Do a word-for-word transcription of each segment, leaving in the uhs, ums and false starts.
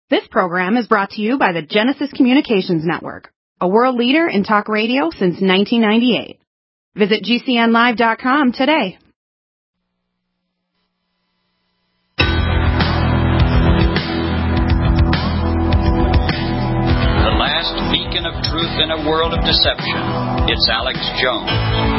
This program is brought to you by the Genesis Communications Network, a world leader in talk radio since nineteen ninety-eight. Visit G C N live dot com today. The last beacon of truth in a world of deception. It's Alex Jones.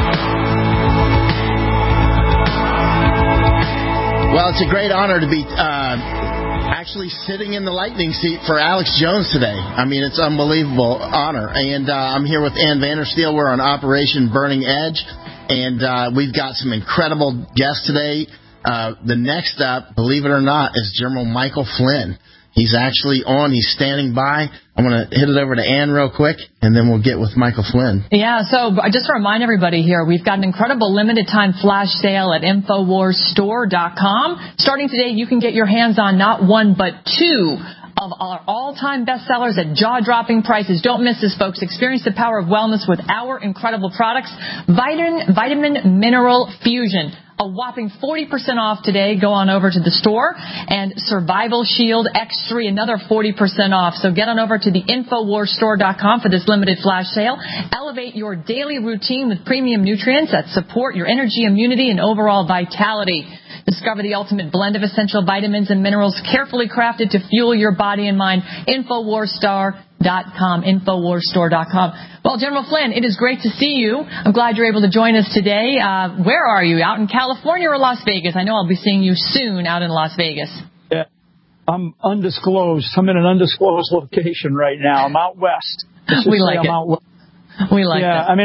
Well, it's a great honor to be uh, actually sitting in the lightning seat for Alex Jones today. I mean, it's an unbelievable honor. And uh, I'm here with Ann Vandersteel. We're on Operation Burning Edge. And uh, we've got some incredible guests today. Uh, the next up, believe it or not, is General Michael Flynn. He's actually on. He's standing by. I'm going to hit it over to Ann real quick, and then we'll get with Michael Flynn. Yeah, so just to remind everybody here, we've got an incredible limited-time flash sale at Infowars Store dot com. Starting today, you can get your hands on not one but two of our all-time bestsellers at jaw-dropping prices. Don't miss this, folks. Experience the power of wellness with our incredible products. Vitamin, Vitamin Mineral Fusion. A whopping forty percent off today. Go on over to the store. And Survival Shield X three, another forty percent off. So get on over to the Infowars Store dot com for this limited flash sale. Elevate your daily routine with premium nutrients that support your energy, immunity, and overall vitality. Discover the ultimate blend of essential vitamins and minerals carefully crafted to fuel your body and mind. Infowars Store dot com. Infowars Store dot com. Well, General Flynn, it is great to see you. I'm glad you're able to join us today. Uh, where are you? Out in California or Las Vegas? I know I'll be seeing you soon out in Las Vegas. Yeah, I'm undisclosed. I'm in an undisclosed location right now. I'm out west. We like I'm it. Out west. We like yeah, it. Yeah, I mean,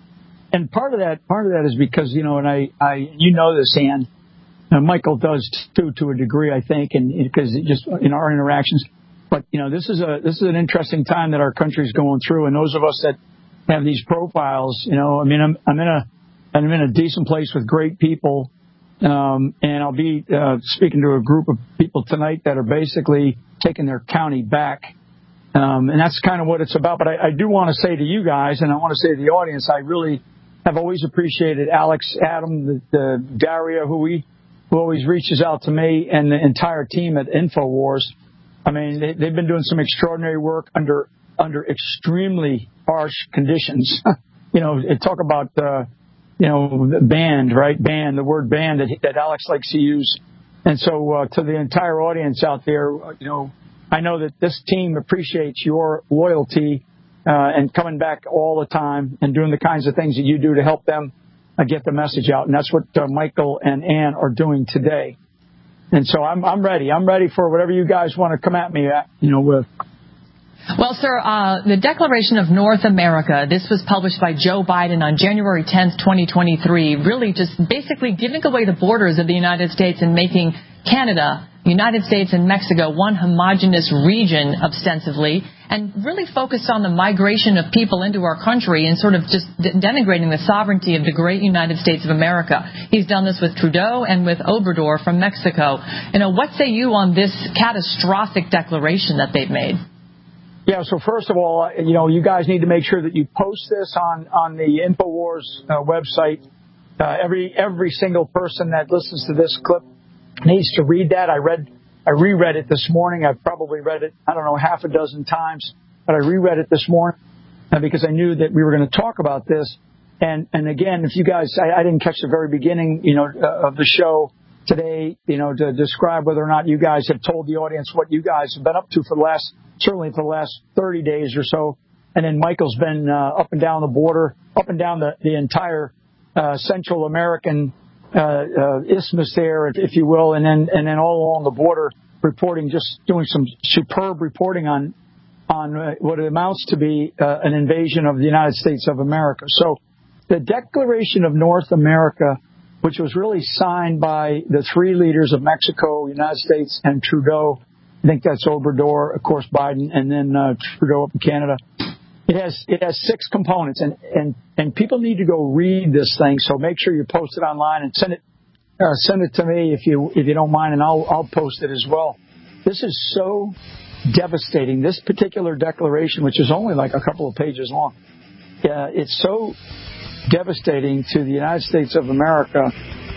and part of that, part of that is because, you know, and I, I, you know this, Ann, and Michael does too, to a degree, I think, and because just in our interactions. But, you know, this is a this is an interesting time that our country's going through, and those of us that have these profiles, you know, I mean, I'm I'm in a I'm in a decent place with great people, um, and I'll be uh, speaking to a group of people tonight that are basically taking their county back, um, and that's kind of what it's about. But I, I do want to say to you guys, and I want to say to the audience, I really have always appreciated Alex, Adam, the, the Daria, who we who always reaches out to me, and the entire team at Infowars. I mean, they, they've been doing some extraordinary work under under extremely harsh conditions. you know, talk about, uh, you know, banned, right? Banned, the word banned that, that Alex likes to use. And so uh, to the entire audience out there, you know, I know that this team appreciates your loyalty uh, and coming back all the time and doing the kinds of things that you do to help them uh, get the message out. And that's what uh, Michael and Ann are doing today. And so I'm I'm ready. I'm ready for whatever you guys want to come at me at, you know, with. Well, sir, uh, the Declaration of North America, this was published by Joe Biden on January tenth, twenty twenty-three, really just basically giving away the borders of the United States and making Canada, United States, and Mexico one homogenous region ostensibly, and really focused on the migration of people into our country and sort of just denigrating the sovereignty of the great United States of America. He's done this with Trudeau and with Obrador from Mexico. You know, what say you on this catastrophic declaration that they've made? Yeah, so first of all, you know, you guys need to make sure that you post this on, on the Infowars uh, website. Uh, every every single person that listens to this clip needs to read that. I read, I reread it this morning. I've probably read it, I don't know, half a dozen times, but I reread it this morning uh, because I knew that we were going to talk about this. And and again, if you guys, I, I didn't catch the very beginning, you know, uh, of the show today, you know, to describe whether or not you guys have told the audience what you guys have been up to for the last, certainly for the last thirty days or so. And then Michael's been uh, up and down the border, up and down the, the entire uh, Central American uh, uh, isthmus there, if, if you will, and then and then all along the border, reporting, just doing some superb reporting on on uh, what it amounts to be uh, an invasion of the United States of America. So the Declaration of North America, which was really signed by the three leaders of Mexico, United States, and Trudeau. I think that's Obrador, of course, Biden, and then uh, Trudeau up in Canada. It has it has six components, and, and, and people need to go read this thing. So make sure you post it online and send it uh, send it to me if you if you don't mind, and I'll I'll post it as well. This is so devastating. This particular declaration, which is only like a couple of pages long, uh, it's so devastating to the United States of America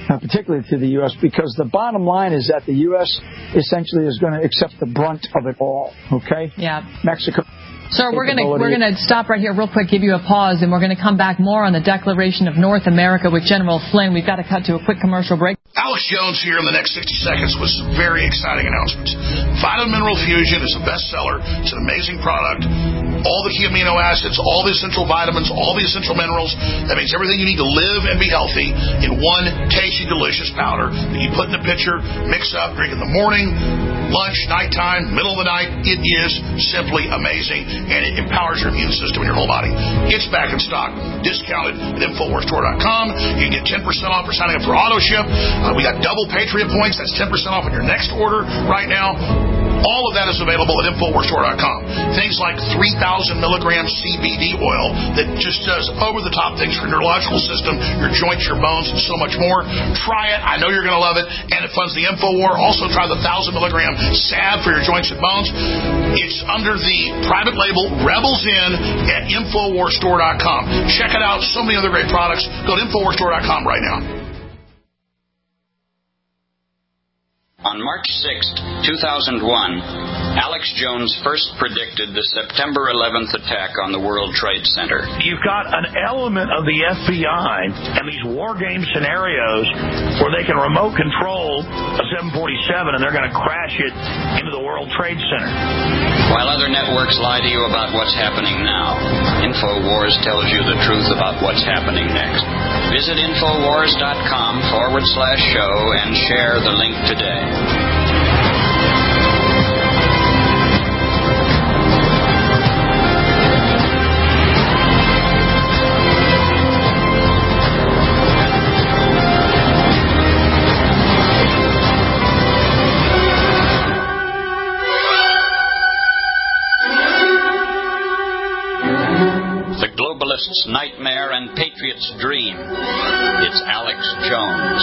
uh, particularly to the U S, because the bottom line is that the U S essentially is going to accept the brunt of it all. Okay? Yeah. Mexico. Sir, we're going to we're going to stop right here real quick, give you a pause, and we're going to come back more on the Declaration of North America with General Flynn. We've got to cut to a quick commercial break. Alex Jones here in the next sixty seconds with some very exciting announcements. Vitamin Mineral Fusion is a bestseller. It's an amazing product. All the key amino acids, all the essential vitamins, all the essential minerals. That means everything you need to live and be healthy in one tasty, delicious powder that you put in a pitcher, mix up, drink in the morning, lunch, nighttime, middle of the night. It is simply amazing, and it empowers your immune system in your whole body. It's back in stock, discounted at Infowars Store dot com. You can get ten percent off for signing up for auto ship. Uh, we got double Patriot points. That's ten percent off on your next order right now. All of that is available at Infowars Store dot com. Things like three thousand milligram C B D oil that just does over-the-top things for your neurological system, your joints, your bones, and so much more. Try it. I know you're going to love it, and it funds the InfoWar. Also, try the one thousand milligram salve for your joints and bones. It's under the private label Rebels In at Infowars Store dot com. Check it out. So many other great products. Go to Infowars Store dot com right now. On March sixth, two thousand one, Alex Jones first predicted the September eleventh attack on the World Trade Center. You've got an element of the F B I and these war game scenarios where they can remote control a seven forty-seven and they're going to crash it into the World Trade Center. While other networks lie to you about what's happening now, InfoWars tells you the truth about what's happening next. Visit Infowars.com forward slash show and share the link today. Globalist's nightmare and patriot's dream. It's Alex Jones.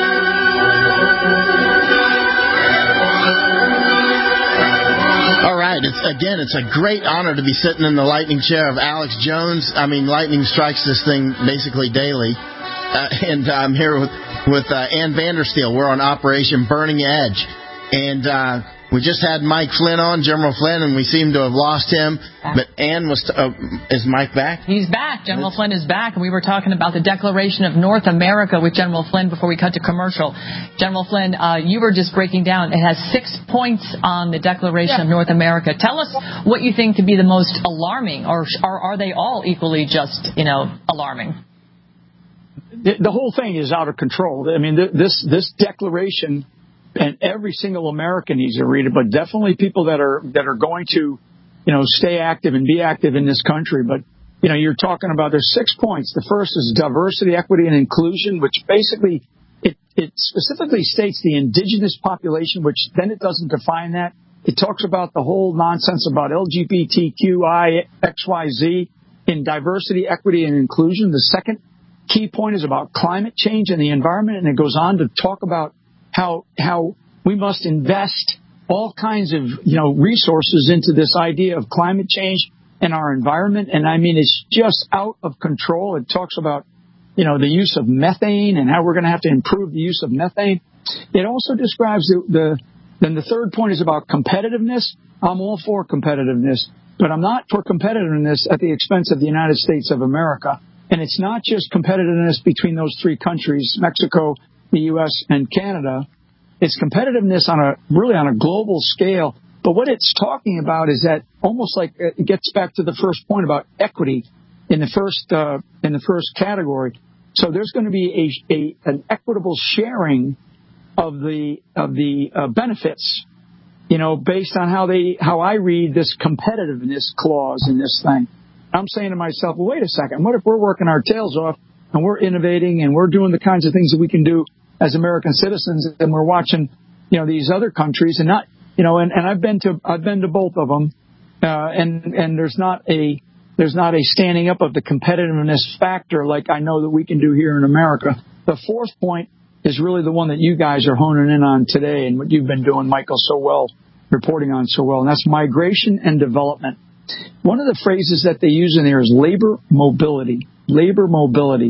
All right. It's, again, it's a great honor to be sitting in the lightning chair of Alex Jones. I mean, lightning strikes this thing basically daily. Uh, and I'm here with, with uh, Ann Vandersteel. We're on Operation Burning Edge. And uh, we just had Mike Flynn on, General Flynn, and we seem to have lost him. But Ann was... T- uh, is Mike back? He's back. General it's- Flynn is back. And we were talking about the Declaration of North America with General Flynn before we cut to commercial. General Flynn, uh, you were just breaking down. It has six points on the Declaration yeah. of North America. Tell us what you think to be the most alarming, or, or are they all equally just, you know, alarming? The, the whole thing is out of control. I mean, th- this this declaration... And every single American needs to read it, but definitely people that are that are going to, you know, stay active and be active in this country. But, you know, you're talking about there's six points. The first is diversity, equity, and inclusion, which basically it, it specifically states the indigenous population, which then it doesn't define that. It talks about the whole nonsense about L G B T Q I X Y Z in diversity, equity, and inclusion. The second key point is about climate change and the environment, and it goes on to talk about how how we must invest all kinds of, you know, resources into this idea of climate change and our environment. And I mean, it's just out of control. It talks about, you know, the use of methane and how we're going to have to improve the use of methane. It also describes the, the then the third point is about competitiveness. I'm all for competitiveness, but I'm not for competitiveness at the expense of the United States of America. And it's not just competitiveness between those three countries, Mexico, the U S, and Canada. It's competitiveness on a really on a global scale. But what it's talking about is that almost like it gets back to the first point about equity in the first uh, in the first category. So there's going to be a, a an equitable sharing of the of the uh, benefits, you know, based on how they how I read this competitiveness clause in this thing. I'm saying to myself, well, wait a second. What if we're working our tails off and we're innovating and we're doing the kinds of things that we can do as American citizens, and we're watching, you know, these other countries and not, you know, and, and I've been to I've been to both of them, uh, and and there's not a there's not a standing up of the competitiveness factor like I know that we can do here in America. The fourth point is really the one that you guys are honing in on today, and what you've been doing, Michael, so well, reporting on so well, and that's migration and development. One of the phrases that they use in there is labor mobility. Labor mobility.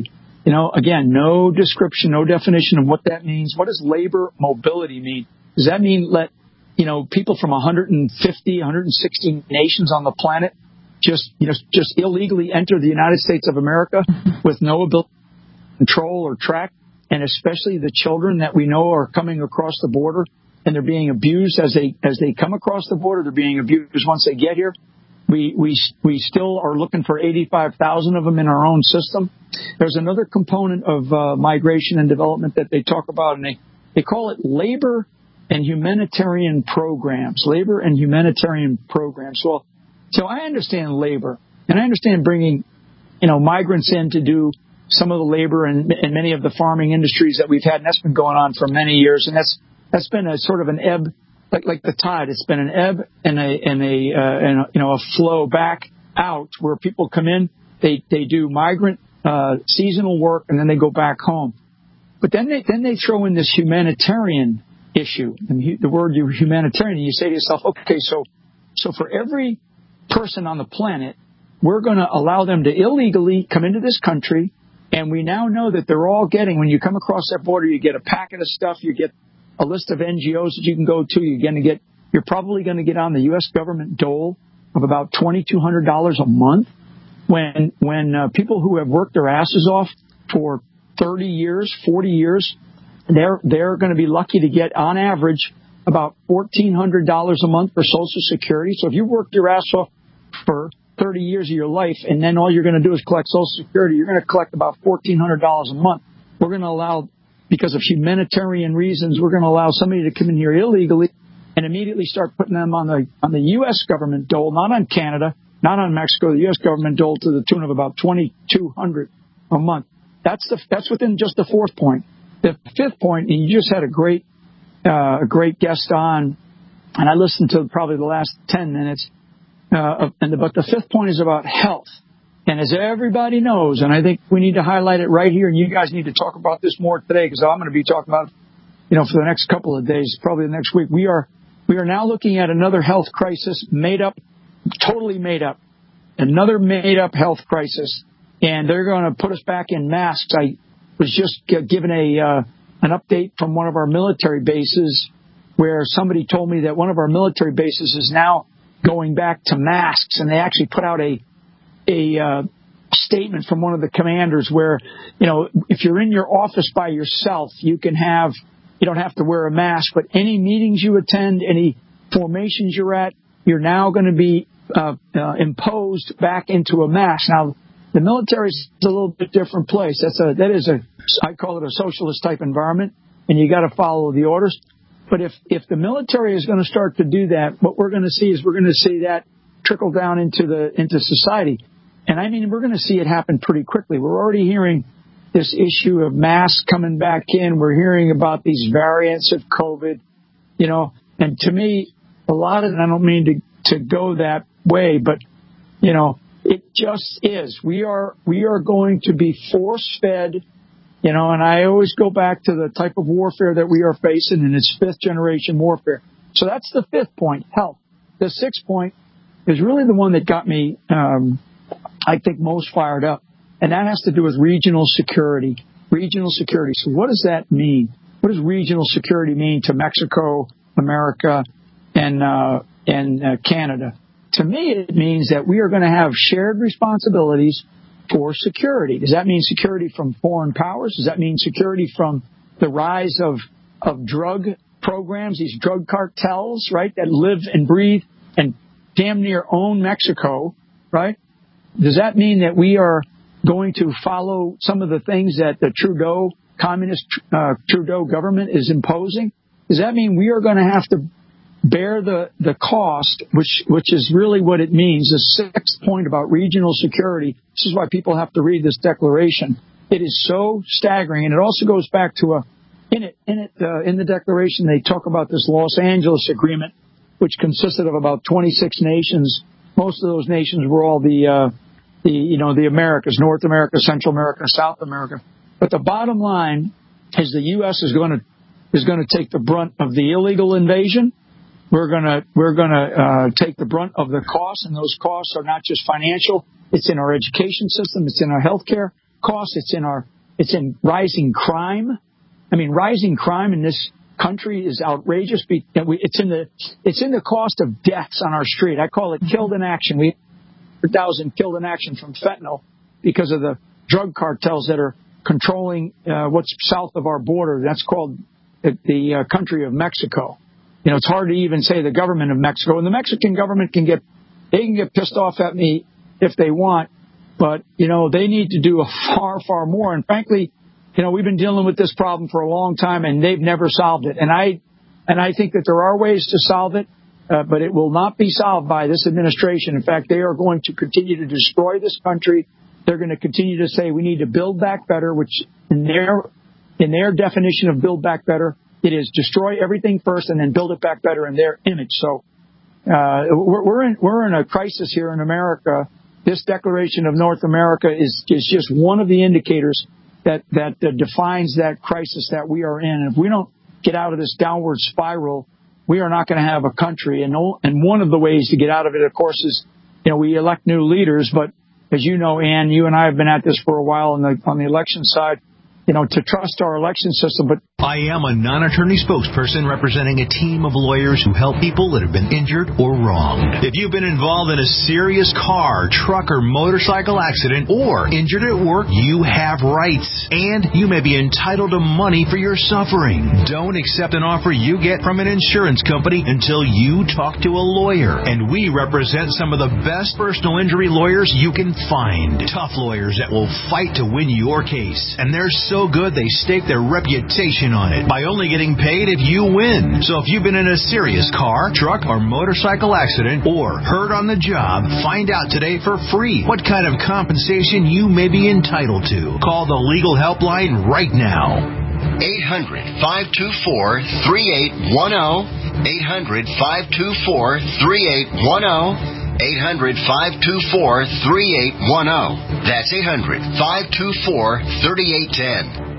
You know, again, no description, no definition of what that means. What does labor mobility mean? Does that mean let, you know, people from one hundred fifty, one hundred sixty nations on the planet just, you know, just illegally enter the United States of America with no ability to control or track, and especially the children that we know are coming across the border and they're being abused as they as they come across the border. They're being abused once they get here. We we we still are looking for eighty-five thousand of them in our own system. There's another component of uh, migration and development that they talk about, and they, they call it labor and humanitarian programs. Labor and humanitarian programs. Well, so I understand labor, and I understand bringing, you know, migrants in to do some of the labor and, and many of the farming industries that we've had, and that's been going on for many years, and that's that's been a sort of an ebb. Like like the tide, it's been an ebb and a and a, uh, and a you know a flow back out where people come in, they they do migrant uh, seasonal work, and then they go back home. But then they then they throw in this humanitarian issue, and the word humanitarian, and you say to yourself, okay, so so for every person on the planet, we're going to allow them to illegally come into this country, and we now know that they're all getting, when you come across that border, you get a packet of stuff, you get a list of N G Os that you can go to. You're going to get, you're probably going to get on the U S government dole of about twenty-two hundred dollars a month. When when uh, people who have worked their asses off for thirty years, forty years, they're they're going to be lucky to get on average about fourteen hundred dollars a month for Social Security. So if you worked your ass off for thirty years of your life, and then all you're going to do is collect Social Security, you're going to collect about fourteen hundred dollars a month. We're going to allow, because of humanitarian reasons, we're going to allow somebody to come in here illegally and immediately start putting them on the on the U S government dole, not on Canada, not on Mexico, the U S government dole to the tune of about twenty-two hundred dollars a month. That's the that's within just the fourth point. The fifth point, and you just had a great uh, a great guest on, and I listened to probably the last ten minutes. Uh, and the, but the fifth point is about health. And as everybody knows, and I think we need to highlight it right here, and you guys need to talk about this more today, because I'm going to be talking about it, you know, for the next couple of days, probably the next week. We are we are now looking at another health crisis, made up, totally made up, another made up health crisis, and they're going to put us back in masks. I was just given a uh, an update from one of our military bases, where somebody told me that one of our military bases is now going back to masks, and they actually put out a a uh, statement from one of the commanders where, you know, if you're in your office by yourself, you can have, you don't have to wear a mask, but any meetings you attend, any formations you're at, you're now going to be uh, uh, imposed back into a mask. Now, the military is a little bit different place. That's a, that is a, I call it a socialist type environment, and you got to follow the orders. But if, if the military is going to start to do that, what we're going to see is we're going to see that trickle down into the, into society. And I mean, we're going to see it happen pretty quickly. We're already hearing this issue of masks coming back in. We're hearing about these variants of COVID, you know, and to me, a lot of it, I don't mean to, to go that way, but, you know, it just is. We are, we are going to be force fed, you know, and I always go back to the type of warfare that we are facing, and it's fifth generation warfare. So that's the fifth point, health. The sixth point is really the one that got me, um, I think, most fired up. And that has to do with regional security. Regional security. So what does that mean? What does regional security mean to Mexico, America, and uh, and uh, Canada? To me, it means that we are going to have shared responsibilities for security. Does that mean security from foreign powers? Does that mean security from the rise of of drug programs, these drug cartels, right, that live and breathe and damn near own Mexico, right? Does that mean that we are going to follow some of the things that the Trudeau, communist uh, Trudeau government is imposing? Does that mean we are going to have to bear the, the cost, which which is really what it means? The sixth point about regional security. This is why people have to read this declaration. It is so staggering, and it also goes back to a in it in it uh, in the declaration they talk about this Los Angeles Agreement, which consisted of about twenty-six nations. Most of those nations were all the, uh, the, you know, the Americas, North America, Central America, South America. But the bottom line is the U S is going to, is going to take the brunt of the illegal invasion. We're going to, we're going to, uh, take the brunt of the costs, and those costs are not just financial. It's in our education system. It's in our healthcare costs. It's in our It's in rising crime. I mean, rising crime in this country is outrageous. It's in the it's in the cost of deaths on our street. I call it killed in action. We have one hundred thousand killed in action from fentanyl because of the drug cartels that are controlling uh, what's south of our border. That's called the, the uh, country of Mexico. You know, it's hard to even say the government of Mexico. And the Mexican government can get they can get pissed off at me if they want, but you know they need to do a far far more. And frankly, you know, we've been dealing with this problem for a long time, and they've never solved it. And I, and I think that there are ways to solve it, uh, but it will not be solved by this administration. In fact, they are going to continue to destroy this country. They're going to continue to say we need to build back better, which in their, in their definition of build back better, it is destroy everything first and then build it back better in their image. So, uh, we're, we're in, we're in a crisis here in America. This Declaration of North America is, is just one of the indicators that that uh, defines that crisis that we are in. And if we don't get out of this downward spiral, we are not going to have a country. And, and one of the ways to get out of it, of course, is, you know, we elect new leaders. But as you know, Ann, you and I have been at this for a while on the, on the election side, you know, to trust our election system. But I am a non-attorney spokesperson representing a team of lawyers who help people that have been injured or wronged. If you've been involved in a serious car, truck, or motorcycle accident or injured at work, you have rights, and you may be entitled to money for your suffering. Don't accept an offer you get from an insurance company until you talk to a lawyer, and we represent some of the best personal injury lawyers you can find. Tough lawyers that will fight to win your case, and they're so good they stake their reputation on it by only getting paid if you win. So if you've been in a serious car, truck, or motorcycle accident or hurt on the job, find out today for free what kind of compensation you may be entitled to. Call the legal helpline right now. eight hundred, five two four, three eight one zero. eight hundred, five two four, three eight one zero. eight hundred, five two four, three eight one zero. That's eight hundred, five two four, three eight one zero.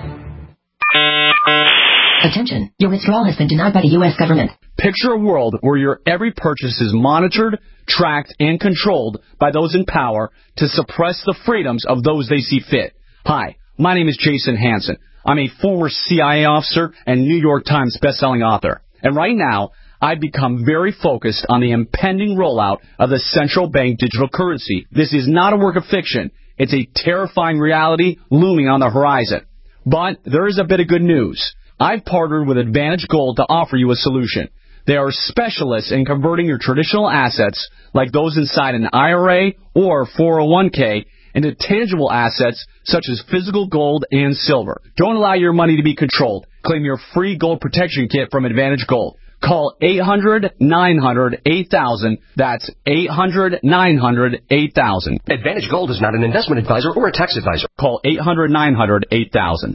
Attention, your withdrawal has been denied by the U S government. Picture a world where your every purchase is monitored, tracked, and controlled by those in power to suppress the freedoms of those they see fit. Hi, my name is Jason Hansen. I'm a former C I A officer and New York Times bestselling author. And right now, I've become very focused on the impending rollout of the central bank digital currency. This is not a work of fiction. It's a terrifying reality looming on the horizon. But there is a bit of good news. I've partnered with Advantage Gold to offer you a solution. They are specialists in converting your traditional assets, like those inside an I R A or four oh one k, into tangible assets such as physical gold and silver. Don't allow your money to be controlled. Claim your free gold protection kit from Advantage Gold. Call eight hundred, nine hundred, eight thousand. That's eight hundred, nine hundred, eight thousand. Advantage Gold is not an investment advisor or a tax advisor. Call eight hundred, nine hundred, eight thousand.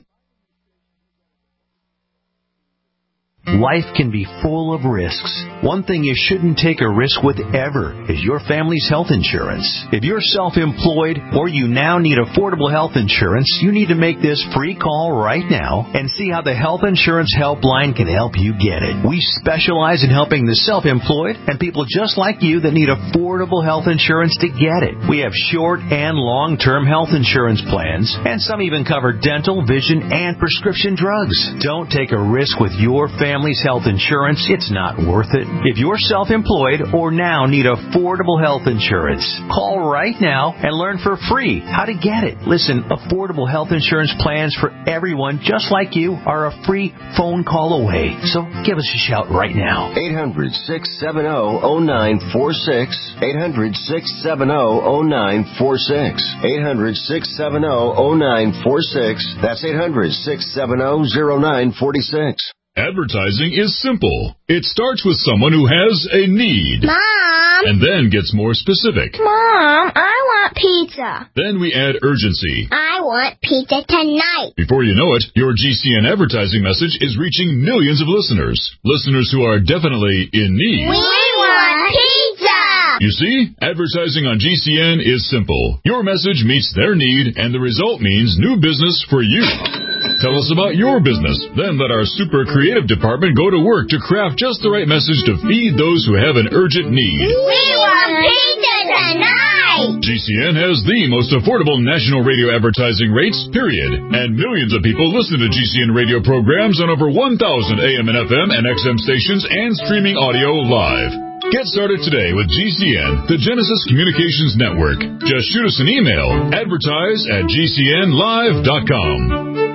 Life can be full of risks. One thing you shouldn't take a risk with ever is your family's health insurance. If you're self-employed or you now need affordable health insurance, you need to make this free call right now and see how the Health Insurance Helpline can help you get it. We specialize in helping the self-employed and people just like you that need affordable health insurance to get it. We have short and long-term health insurance plans, and some even cover dental, vision, and prescription drugs. Don't take a risk with your family. Family's health insurance, it's not worth it. If you're self-employed or now need affordable health insurance, call right now and learn for free how to get it. Listen, affordable health insurance plans for everyone just like you are a free phone call away. So give us a shout right now. eight hundred, six seven zero, zero nine four six. eight hundred, six seven zero, zero nine four six. eight hundred, six seven zero, zero nine four six. That's eight hundred, six seven zero, zero nine four six. Advertising is simple. It starts with someone who has a need. Mom! And then gets more specific. Mom, I want pizza. Then we add urgency. I want pizza tonight. Before you know it, your G C N advertising message is reaching millions of listeners. Listeners who are definitely in need. We want pizza! You see, advertising on G C N is simple. Your message meets their need, and the result means new business for you. Tell us about your business. Then let our super creative department go to work to craft just the right message to feed those who have an urgent need. We want pizza tonight! rate. G C N has the most affordable national radio advertising rates, period. And millions of people listen to G C N radio programs on over one thousand A M and F M and X M stations and streaming audio live. Get started today with G C N, the Genesis Communications Network. Just shoot us an email, advertise at G C N live dot com.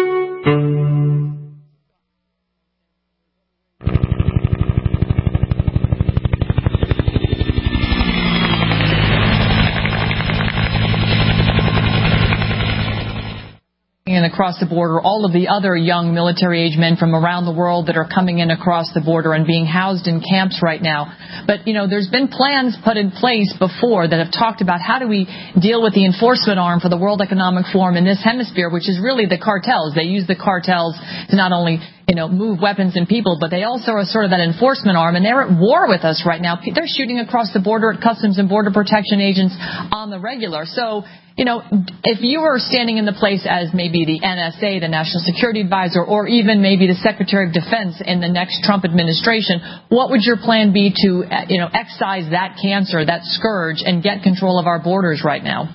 And across the border, all of the other young military-age men from around the world that are coming in across the border and being housed in camps right now. But, you know, there's been plans put in place before that have talked about how do we deal with the enforcement arm for the World Economic Forum in this hemisphere, which is really the cartels. They use the cartels to not only, you know, move weapons and people, but they also are sort of that enforcement arm, and they're at war with us right now. They're shooting across the border at Customs and Border Protection agents on the regular. So, you know, if you were standing in the place as maybe the N S A, the National Security Advisor, or even maybe the Secretary of Defense in the next Trump administration, what would your plan be to, you know, excise that cancer, that scourge, and get control of our borders right now?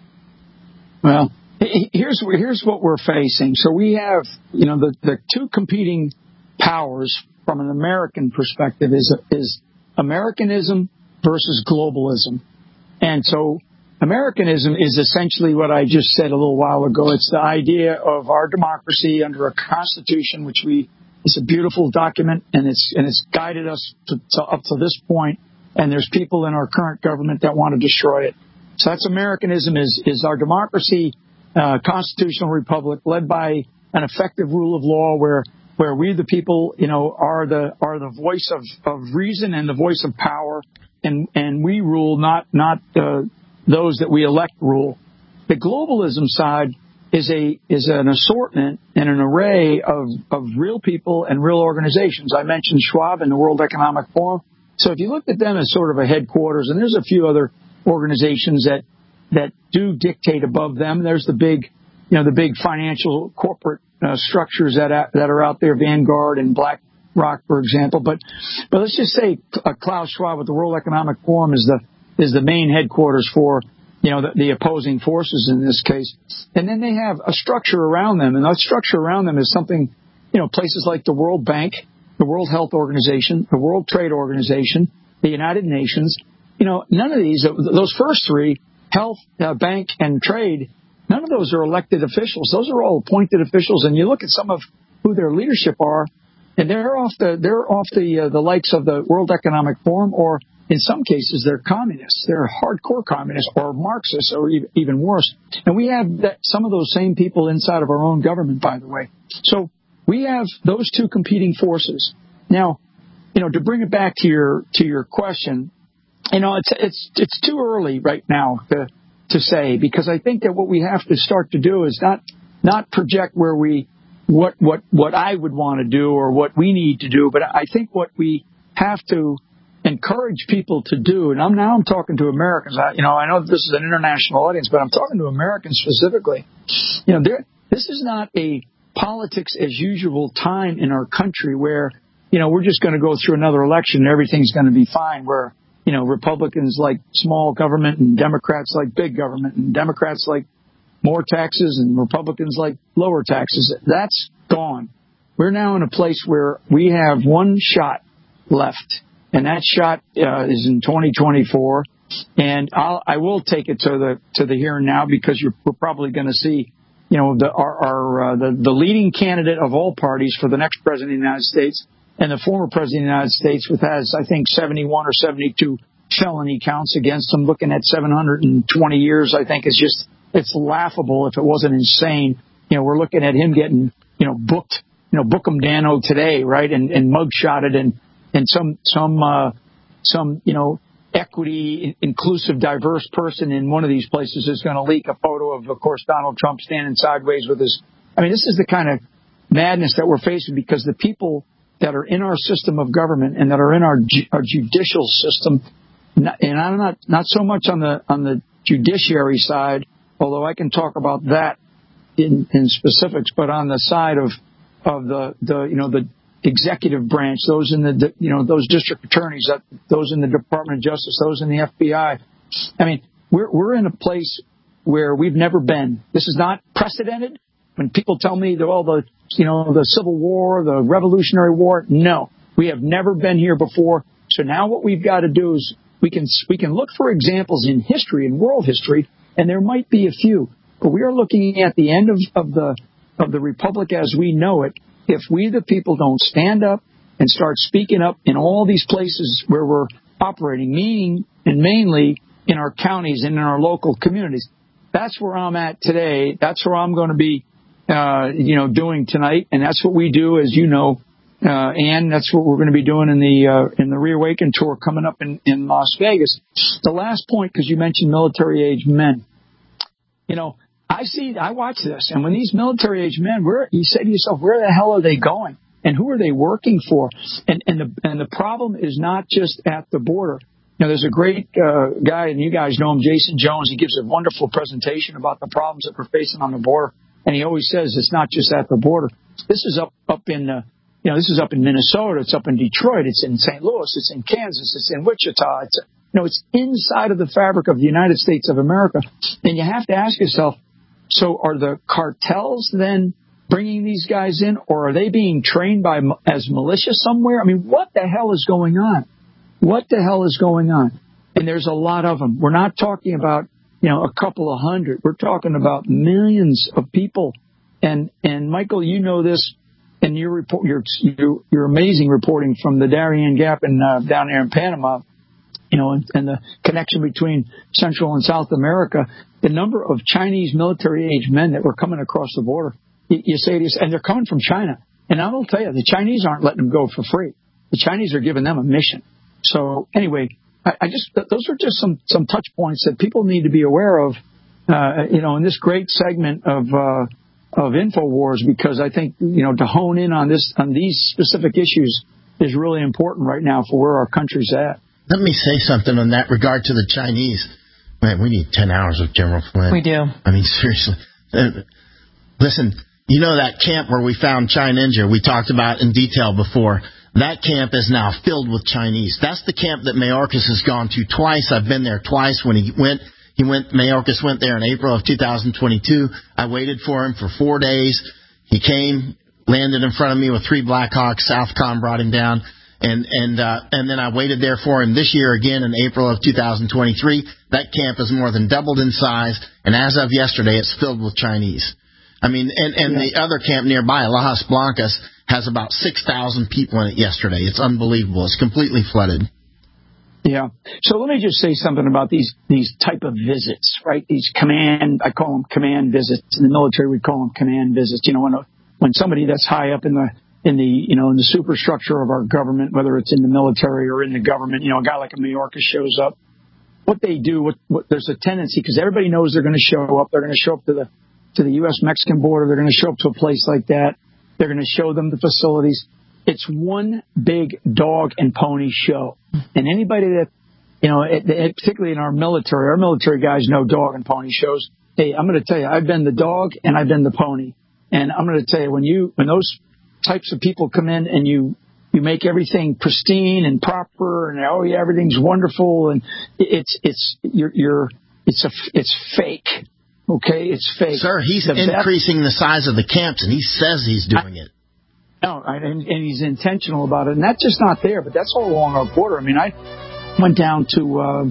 Well, here's here's what we're facing. So we have, you know, the, the two competing powers from an American perspective is is Americanism versus globalism. And so Americanism is essentially what I just said a little while ago. It's the idea of our democracy under a constitution, which we, it's a beautiful document, and it's, and it's guided us to, to, up to this point. And there's people in our current government that want to destroy it. So that's Americanism, is, is our democracy, uh, constitutional republic led by an effective rule of law where, where we, the people, you know, are the, are the voice of, of reason and the voice of power. And, and we rule, not, not, uh, those that we elect rule. The globalism side is a is an assortment and an array of, of real people and real organizations. I mentioned Schwab and the World Economic Forum. So if you look at them as sort of a headquarters, and there's a few other organizations that that do dictate above them. There's the big, you know, the big financial corporate uh, structures that that are out there, Vanguard and BlackRock, for example. But but let's just say uh, Klaus Schwab with the World Economic Forum is the is the main headquarters for, you know, the, the opposing forces in this case. And then they have a structure around them, and that structure around them is something, you know, places like the World Bank, the World Health Organization, the World Trade Organization, the United Nations. You know, none of these, those first three, health, uh, bank, and trade, none of those are elected officials. Those are all appointed officials. And you look at some of who their leadership are, and they're off the they're off the uh, the likes of the World Economic Forum, or in some cases, they're communists. They're hardcore communists or Marxists or even worse. And we have that, some of those same people inside of our own government, by the way. So we have those two competing forces. Now, you know, to bring it back to your to your question, you know, it's it's it's too early right now to to say, because I think that what we have to start to do is not not project where we what what what I would want to do or what we need to do, but I think what we have to encourage people to do, and I'm now I'm talking to Americans. I, you know, I know this is an international audience, but I'm talking to Americans specifically. You know, this is not a politics as usual time in our country where, you know, we're just going to go through another election and everything's going to be fine. Where, you know, Republicans like small government and Democrats like big government, and Democrats like more taxes and Republicans like lower taxes. That's gone. We're now in a place where we have one shot left. And that shot uh, is in twenty twenty-four, and I'll, I will take it to the to the here and now, because you're, we're probably going to see, you know, the our, our uh, the the leading candidate of all parties for the next president of the United States, and the former president of the United States, with has I think seventy-one or seventy-two felony counts against him, looking at seven hundred twenty years. I think is just it's laughable if it wasn't insane. You know, we're looking at him getting, you know, booked, you know, book him Dano today, right, and and mugshotted and. And some, some, uh, some, you know, equity, inclusive, diverse person in one of these places is going to leak a photo of, of course, Donald Trump standing sideways with his. I mean, this is the kind of madness that we're facing, because the people that are in our system of government and that are in our, our judicial system, and I'm not not so much on the on the judiciary side, although I can talk about that in, in specifics, but on the side of of the the you know the executive branch, those in the, you know, those district attorneys, those in the Department of Justice, those in the F B I. I mean, we're we're in a place where we've never been. This is not precedented. When people tell me that, well, the you know the Civil War, the Revolutionary War, no, we have never been here before. So now what we've got to do is we can we can look for examples in history, in world history, and there might be a few. But we are looking at the end of, of the of the republic as we know it. If we, the people, don't stand up and start speaking up in all these places where we're operating, meaning and mainly in our counties and in our local communities, that's where I'm at today. That's where I'm going to be, uh, you know, doing tonight, and that's what we do, as you know, uh, and that's what we're going to be doing in the uh, in the Reawaken tour coming up in, in Las Vegas. The last point, because you mentioned military-age men, you know. I see, I watch this, and when these military-age men, where you say to yourself, where the hell are they going, and who are they working for? And and the and the problem is not just at the border. You know, there's a great uh, guy, and you guys know him, Jason Jones. He gives a wonderful presentation about the problems that we're facing on the border, and he always says it's not just at the border. This is up up in, uh, you know, this is up in Minnesota, it's up in Detroit, it's in Saint Louis, it's in Kansas, it's in Wichita. It's you know, it's inside of the fabric of the United States of America, and you have to ask yourself. So are the cartels then bringing these guys in, or are they being trained by as militia somewhere? I mean, what the hell is going on? What the hell is going on? And there's a lot of them. We're not talking about, you know, a couple of hundred. We're talking about millions of people. And and Michael, you know this, and your report, your your, your amazing reporting from the Darien Gap in uh, down there in Panama. You know, and, and the connection between Central and South America, the number of Chinese military-age men that were coming across the border, you, you say this, and they're coming from China. And I will tell you, the Chinese aren't letting them go for free. The Chinese are giving them a mission. So anyway, I, I just those are just some some touch points that people need to be aware of. Uh, you know, in this great segment of uh, of InfoWars, because I think you know to hone in on this on these specific issues is really important right now for where our country's at. Let me say something in that regard to the Chinese. Man, we need ten hours with General Flynn. We do. I mean, seriously. Uh, listen, you know that camp where we found China Ninja we talked about in detail before? That camp is now filled with Chinese. That's the camp that Mayorkas has gone to twice. I've been there twice. When he went, he went. Mayorkas went there in April of two thousand twenty-two. I waited for him for four days. He came, landed in front of me with three Black Hawks. Southcom brought him down. And and uh, and then I waited there for him this year again in April of two thousand twenty-three. That camp has more than doubled in size, and as of yesterday, it's filled with Chinese. I mean, and, and yeah. the other camp nearby, Lajas Blancas, has about six thousand people in it yesterday. It's unbelievable. It's completely flooded. Yeah. So let me just say something about these these type of visits, right? These command, I call them command visits. In the military, we call them command visits. You know, when a, when somebody that's high up in the in the, you know, in the superstructure of our government, whether it's in the military or in the government, you know, a guy like a Mayorkas shows up, what they do, what, what there's a tendency, because everybody knows they're going to show up. They're going to show up to the, to the U S Mexican border. They're going to show up to a place like that. They're going to show them the facilities. It's one big dog and pony show. And anybody that, you know, it, it, particularly in our military, our military guys know dog and pony shows. Hey, I'm going to tell you, I've been the dog and I've been the pony. And I'm going to tell you, when you, when those types of people come in and you you make everything pristine and proper and oh yeah everything's wonderful and it's it's you're you're it's a it's fake, okay, it's fake. Sir, he's the increasing best, the size of the camps and he says he's doing I, it. No, and, and he's intentional about it, and that's just not there, but that's all along our border. I mean, I went down to uh,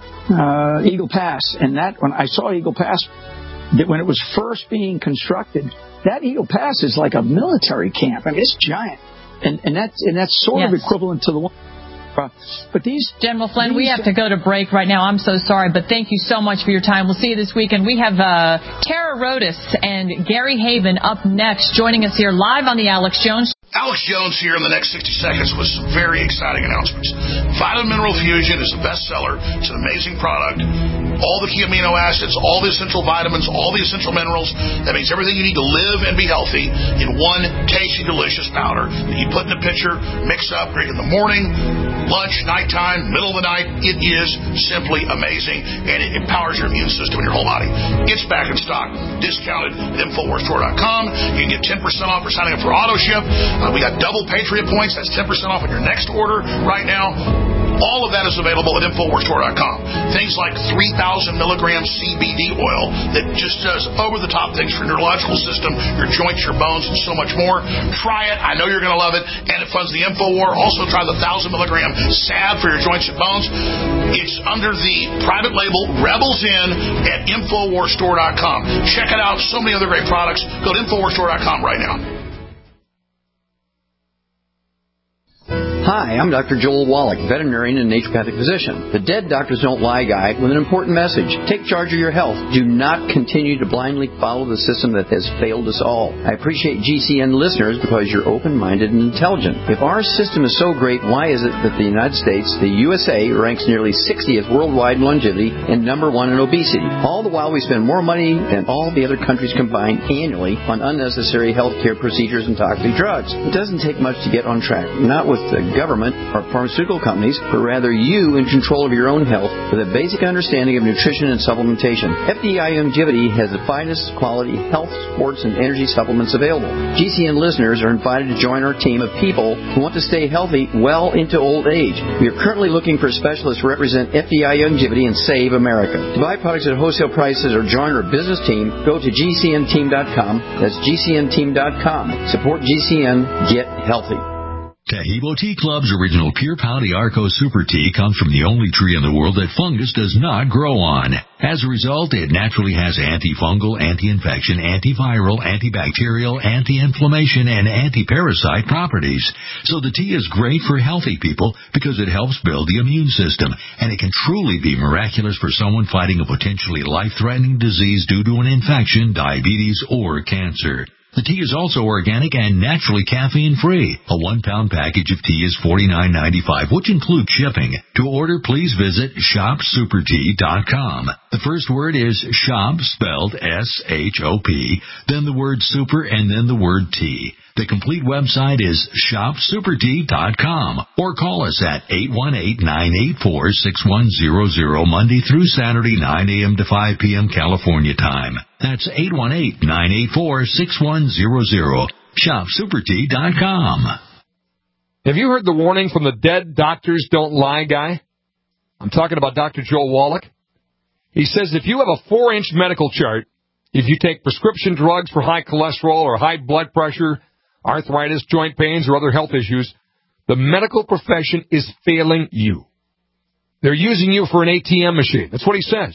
uh, Eagle Pass, and that when I saw Eagle Pass, that when it was first being constructed. That Eagle Pass is like a military camp. I mean, it's giant, and and that's and that's sort yes. of equivalent to the one. Uh, but these General Flynn, these, we have to go to break right now. I'm so sorry, but thank you so much for your time. We'll see you this weekend. We have uh, Tara Rodas and Gary Haven up next, joining us here live on the Alex Jones. Alex Jones here in the next sixty seconds with some very exciting announcements. Vitamin Mineral Fusion is a bestseller. It's an amazing product. All the key amino acids, all the essential vitamins, all the essential minerals. That means everything you need to live and be healthy in one tasty, delicious powder that you put in a pitcher, mix up, drink in the morning, lunch, nighttime, middle of the night. It is simply amazing, and it empowers your immune system in your whole body. It's back in stock, discounted at Infowars Store dot com. You can get ten percent off for signing up for AutoShip. Uh, we got double Patriot points. That's ten percent off on your next order right now. All of that is available at Infowars Store dot com. Things like three thousand milligram C B D oil that just does over-the-top things for your neurological system, your joints, your bones, and so much more. Try it. I know you're going to love it, and it funds the InfoWar. Also, try the one thousand milligram salve for your joints and bones. It's under the private label Rebels In at Infowars Store dot com. Check it out. So many other great products. Go to Infowars Store dot com right now. Hi, I'm Doctor Joel Wallach, veterinarian and naturopathic physician, the Dead Doctors Don't Lie guy with an important message. Take charge of your health. Do not continue to blindly follow the system that has failed us all. I appreciate G C N listeners because you're open-minded and intelligent. If our system is so great, why is it that the United States, the U S A, ranks nearly sixtieth worldwide in longevity and number one in obesity? All the while we spend more money than all the other countries combined annually on unnecessary health care procedures and toxic drugs. It doesn't take much to get on track, not with the government or pharmaceutical companies, but rather you in control of your own health with a basic understanding of nutrition and supplementation. F D I Longevity has the finest quality health, sports, and energy supplements available. G C N listeners are invited to join our team of people who want to stay healthy well into old age. We are currently looking for specialists to represent F D I Longevity and Save America. To buy products at wholesale prices or join our business team, go to G C N team dot com. That's G C N team dot com. Support G C N. Get healthy. Tahibo Tea Club's original Pure Pau Arco Super Tea comes from the only tree in the world that fungus does not grow on. As a result, it naturally has antifungal, anti-infection, antiviral, antibacterial, anti-inflammation, and anti-parasite properties. So the tea is great for healthy people because it helps build the immune system, and it can truly be miraculous for someone fighting a potentially life-threatening disease due to an infection, diabetes, or cancer. The tea is also organic and naturally caffeine-free. A one-pound package of tea is forty-nine ninety-five, which includes shipping. To order, please visit shop super tea dot com. The first word is shop, spelled S H O P, then the word super, and then the word tea. The complete website is shop super tea dot com, or call us at eight one eight, nine eight four, six one zero zero Monday through Saturday, nine a.m. to five p.m. California time. That's eight one eight, nine eight four, six one zero zero. shop super tea dot com. Have you heard the warning from the Dead Doctors Don't Lie guy? I'm talking about Doctor Joel Wallach. He says if you have a four-inch medical chart, if you take prescription drugs for high cholesterol or high blood pressure, arthritis, joint pains, or other health issues, the medical profession is failing you. They're using you for an A T M machine. That's what he says.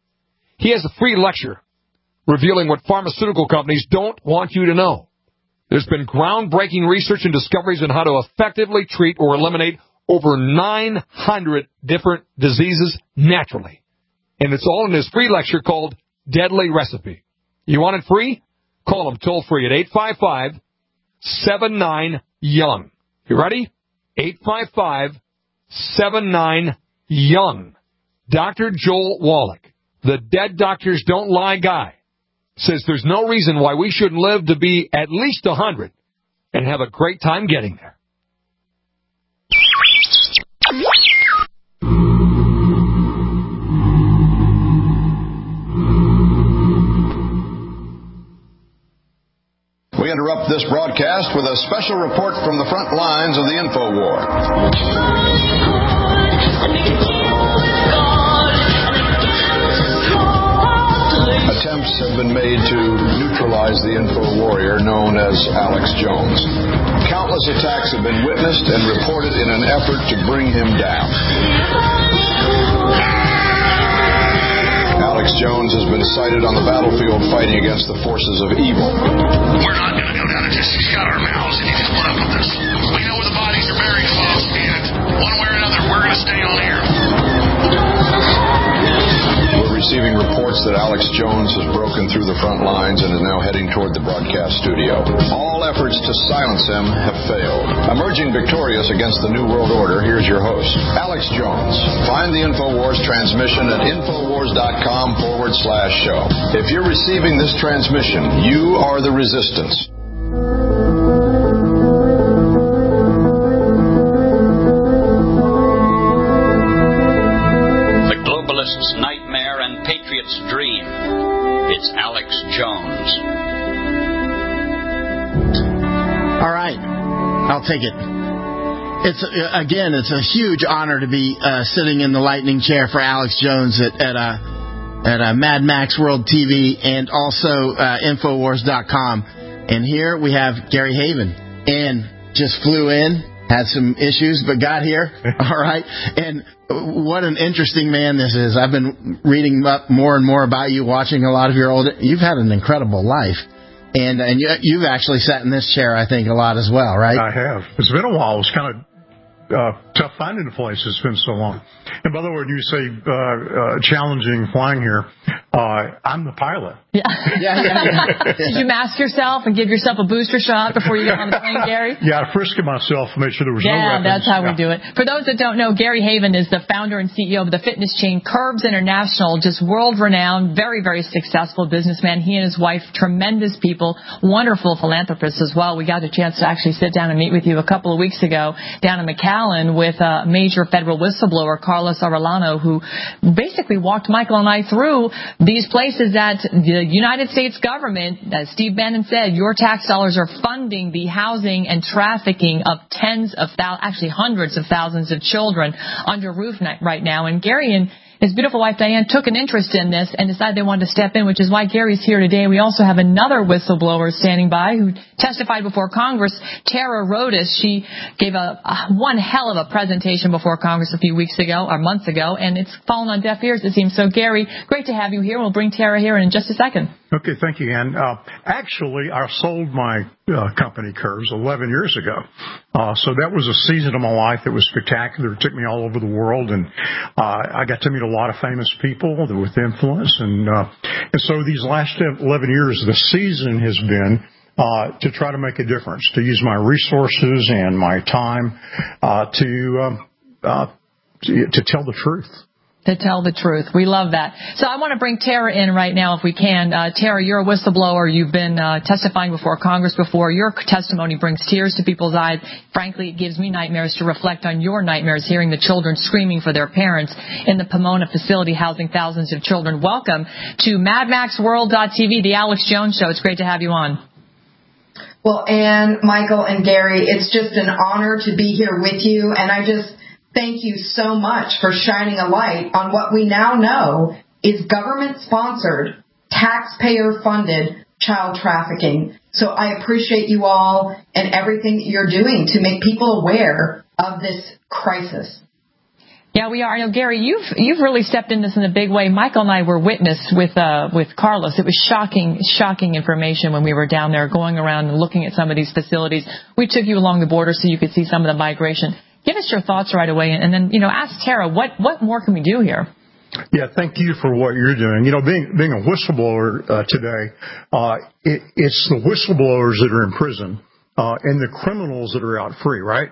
He has a free lecture revealing what pharmaceutical companies don't want you to know. There's been groundbreaking research and discoveries on how to effectively treat or eliminate over nine hundred different diseases naturally. And it's all in his free lecture called Deadly Recipe. You want it free? Call him toll free at eight five five, seven nine, young. You ready? eight five five, seven nine, young. Doctor Joel Wallach, the Dead Doctors Don't Lie guy, says there's no reason why we shouldn't live to be at least one hundred and have a great time getting there. We interrupt this broadcast with a special report from the front lines of the InfoWar. Attempts have been made to neutralize the info warrior known as Alex Jones. Countless attacks have been witnessed and reported in an effort to bring him down. Alex Jones has been sighted on the battlefield fighting against the forces of evil. We're not going to go down and just shut our mouths and you just put up with this. We know where the bodies are buried, folks, and one way or another, we're going to stay on air. We're receiving reports that Alex Jones has broken through the front lines and is now heading toward the broadcast studio. All efforts to silence him have failed. Emerging victorious against the New World Order, here's your host, Alex Jones. Find the InfoWars transmission at Infowars.com forward slash show. If you're receiving this transmission, you are the resistance. The globalist's nightmare and patriot's dream. It's Alex Jones. All right. I'll take it. It's uh, again, it's a huge honor to be uh, sitting in the lightning chair for Alex Jones at at, uh, at uh, Mad Max World T V and also uh, Infowars dot com. And here we have Gary Haven, and just flew in, had some issues, but got here. All right, and what an interesting man this is. I've been reading up more and more about you, watching a lot of your old. You've had an incredible life. And and you, you've actually sat in this chair, I think, a lot as well, right? I have. It's been a while. It's kind of uh, tough finding a place. It's been so long. And by the way, when you say uh, uh, challenging flying here, uh, I'm the pilot. Yeah. yeah, yeah, yeah. Did you mask yourself and give yourself a booster shot before you got on the plane, Gary? Yeah, I frisked myself to make sure there was yeah, no weapons. Yeah, that's how yeah. we do it. For those that don't know, Gary Haven is the founder and C E O of the fitness chain Curbs International, just world-renowned, very, very successful businessman. He and his wife, tremendous people, wonderful philanthropists as well. We got a chance to actually sit down and meet with you a couple of weeks ago down in McAllen with a major federal whistleblower, Carlos Arellano, who basically walked Michael and I through these places that the United States government, as Steve Bannon said, your tax dollars are funding the housing and trafficking of tens of thousands, actually hundreds of thousands of children under roof right now. And Gary and his beautiful wife, Diane, took an interest in this and decided they wanted to step in, which is why Gary's here today. We also have another whistleblower standing by who testified before Congress, Tara Rodas. She gave a, a one hell of a presentation before Congress a few weeks ago, or months ago, and it's fallen on deaf ears, it seems. So, Gary, great to have you here. We'll bring Tara here in just a second. Okay, thank you, Ann. Uh, actually, I sold my uh, company, Curves, eleven years ago. Uh, so that was a season of my life that was spectacular. It took me all over the world, and uh, I got to meet a lot of famous people with influence. And, uh, and so these last eleven years, the season has been uh, to try to make a difference, to use my resources and my time uh, to, um, uh, to to tell the truth. To tell the truth. We love that. So I want to bring Tara in right now if we can. Uh, Tara, you're a whistleblower. You've been uh, testifying before Congress before. Your testimony brings tears to people's eyes. Frankly, it gives me nightmares to reflect on your nightmares, hearing the children screaming for their parents in the Pomona facility housing thousands of children. Welcome to Mad Max World dot T V, the Alex Jones Show. It's great to have you on. Well, Ann, Michael, and Gary, it's just an honor to be here with you, and I just thank you so much for shining a light on what we now know is government-sponsored, taxpayer-funded child trafficking. So I appreciate you all and everything that you're doing to make people aware of this crisis. Yeah, we are. I know, Gary, you've you've really stepped into this in a big way. Michael and I were witness with uh, with Carlos. It was shocking, shocking information when we were down there going around and looking at some of these facilities. We took you along the border so you could see some of the migration. Give us your thoughts right away, and then, you know, ask Tara, what, what more can we do here? Yeah, thank you for what you're doing. You know, being being a whistleblower uh, today, uh, it, it's the whistleblowers that are in prison uh, and the criminals that are out free, right?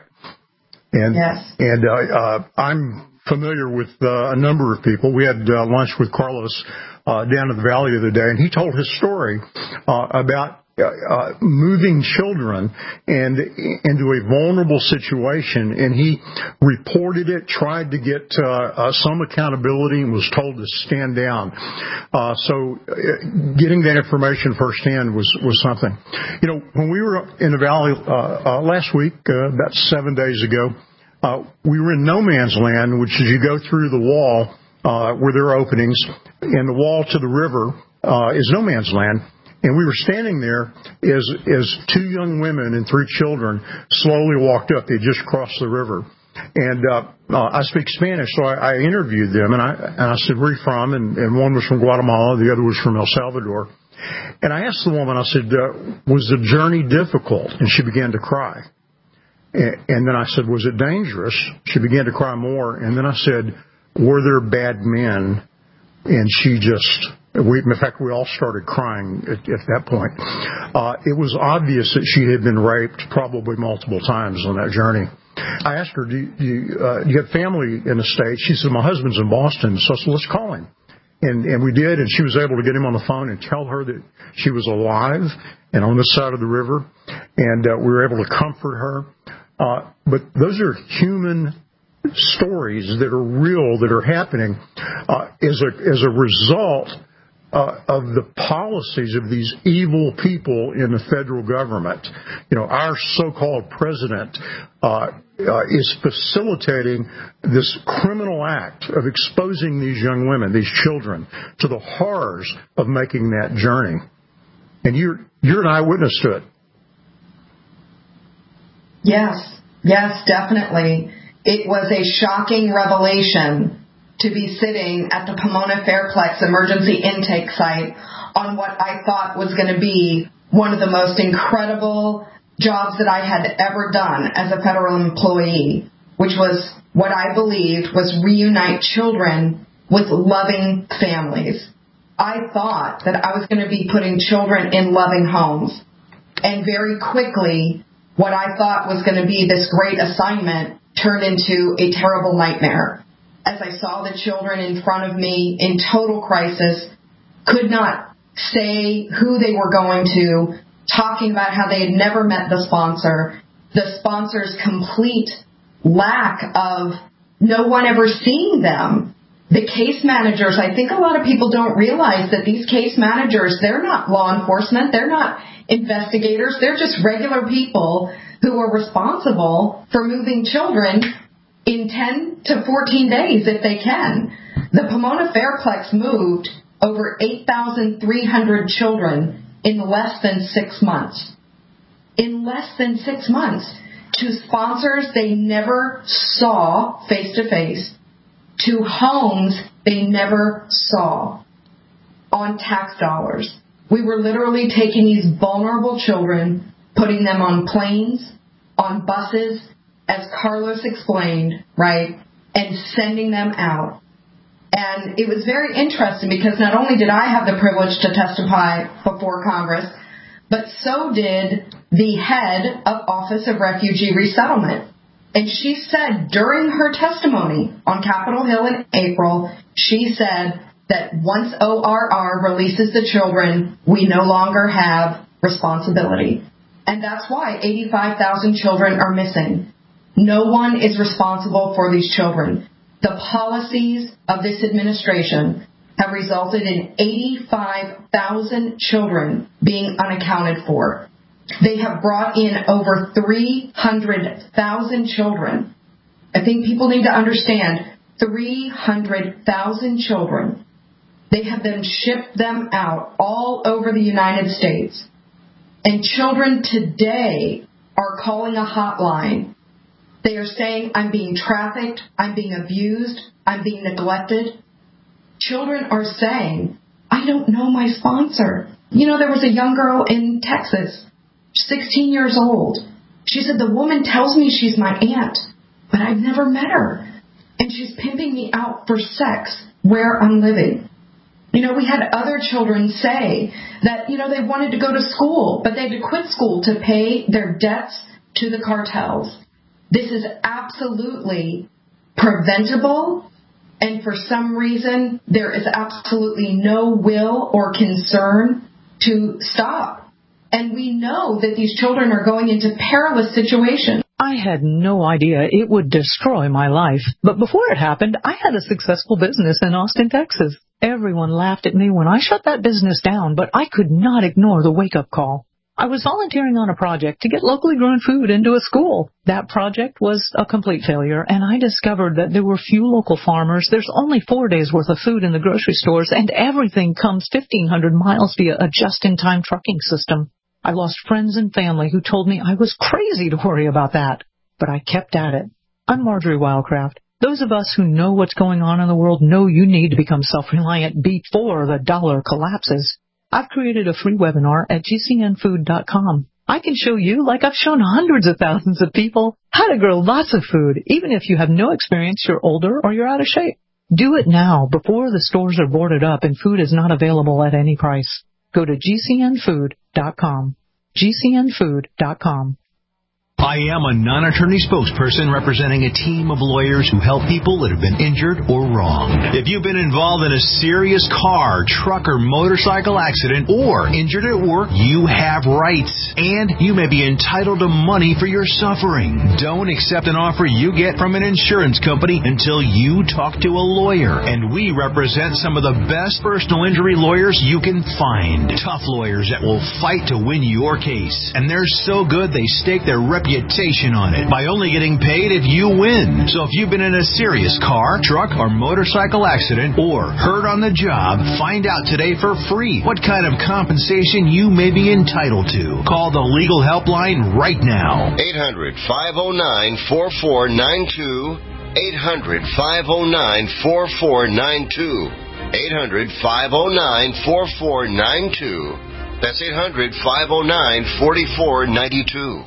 And yes. and uh, uh, I'm familiar with uh, a number of people. We had uh, lunch with Carlos uh, down in the valley the other day, and he told his story uh, about Uh, moving children and into a vulnerable situation, and he reported it, tried to get uh, uh, some accountability, and was told to stand down. Uh, so uh, getting that information firsthand was, was something. You know, when we were in the valley uh, uh, last week, uh, about seven days ago, uh, we were in no man's land, which is you go through the wall uh, where there are openings, and the wall to the river uh, is no man's land. And we were standing there as as two young women and three children slowly walked up. They just crossed the river. And uh, uh, I speak Spanish, so I, I interviewed them. And I, and I said, where are you from? And, and one was from Guatemala. The other was from El Salvador. And I asked the woman, I said, uh, was the journey difficult? And she began to cry. And, and then I said, was it dangerous? She began to cry more. And then I said, were there bad men? And she just... We, in fact, we all started crying at, at that point. Uh, it was obvious that she had been raped probably multiple times on that journey. I asked her, do you, do you, uh, do you have family in the States? She said, my husband's in Boston. So I said, let's call him. And, and we did, and she was able to get him on the phone and tell her that she was alive and on this side of the river. And uh, we were able to comfort her. Uh, but those are human stories that are real, that are happening uh, as a as a result uh, of the policies of these evil people in the federal government. You know, our so-called president uh, uh, is facilitating this criminal act of exposing these young women, these children, to the horrors of making that journey. And you're you're an eyewitness to it. Yes, yes, definitely. It was a shocking revelation to be sitting at the Pomona Fairplex emergency intake site on what I thought was going to be one of the most incredible jobs that I had ever done as a federal employee, which was what I believed was reunite children with loving families. I thought that I was going to be putting children in loving homes. And very quickly, what I thought was going to be this great assignment turned into a terrible nightmare. As I saw the children in front of me in total crisis, could not say who they were going to, talking about how they had never met the sponsor, the sponsor's complete lack of no one ever seeing them. The case managers, I think a lot of people don't realize that these case managers, they're not law enforcement, they're not investigators, they're just regular people who are responsible for moving children in ten to fourteen days if they can. The Pomona Fairplex moved over eight thousand three hundred children in less than six months. In less than six months. To sponsors they never saw face to face. To homes they never saw. On tax dollars. We were literally taking these vulnerable children, putting them on planes, on buses, as Carlos explained, right, and sending them out. And it was very interesting because not only did I have the privilege to testify before Congress, but so did the head of Office of Refugee Resettlement. And she said during her testimony on Capitol Hill in April, she said that once O R R releases the children, we no longer have responsibility. And that's why eighty-five thousand children are missing. No one is responsible for these children. The policies of this administration have resulted in eighty-five thousand children being unaccounted for. They have brought in over three hundred thousand children. I think people need to understand, three hundred thousand children. They have then shipped them out all over the United States. And children today are calling a hotline. They are saying, I'm being trafficked, I'm being abused, I'm being neglected. Children are saying, I don't know my sponsor. You know, there was a young girl in Texas, sixteen years old. She said, the woman tells me she's my aunt, but I've never met her. And she's pimping me out for sex where I'm living. You know, we had other children say that, you know, they wanted to go to school, but they had to quit school to pay their debts to the cartels. This is absolutely preventable, and for some reason, there is absolutely no will or concern to stop. And we know that these children are going into perilous situations. I had no idea it would destroy my life. But before it happened, I had a successful business in Austin, Texas. Everyone laughed at me when I shut that business down, but I could not ignore the wake-up call. I was volunteering on a project to get locally grown food into a school. That project was a complete failure, and I discovered that there were few local farmers. There's only four days' worth of food in the grocery stores, and everything comes fifteen hundred miles via a just-in-time trucking system. I lost friends and family who told me I was crazy to worry about that, but I kept at it. I'm Marjorie Wildcraft. Those of us who know what's going on in the world know you need to become self-reliant before the dollar collapses. I've created a free webinar at G C N food dot com. I can show you, like I've shown hundreds of thousands of people, how to grow lots of food, even if you have no experience, you're older, or you're out of shape. Do it now, before the stores are boarded up and food is not available at any price. Go to G C N food dot com. G C N food dot com. I am a non-attorney spokesperson representing a team of lawyers who help people that have been injured or wronged. If you've been involved in a serious car, truck, or motorcycle accident or injured at work, you have rights, and you may be entitled to money for your suffering. Don't accept an offer you get from an insurance company until you talk to a lawyer, and we represent some of the best personal injury lawyers you can find. Tough lawyers that will fight to win your case, and they're so good they stake their reputation on it by only getting paid if you win. So if you've been in a serious car, truck, or motorcycle accident or hurt on the job, find out today for free what kind of compensation you may be entitled to. Call the legal helpline right now. eight hundred, five oh nine, four four nine two. eight hundred, five oh nine, four four nine two. eight hundred, five oh nine, four four nine two. That's eight hundred, five oh nine, four four nine two.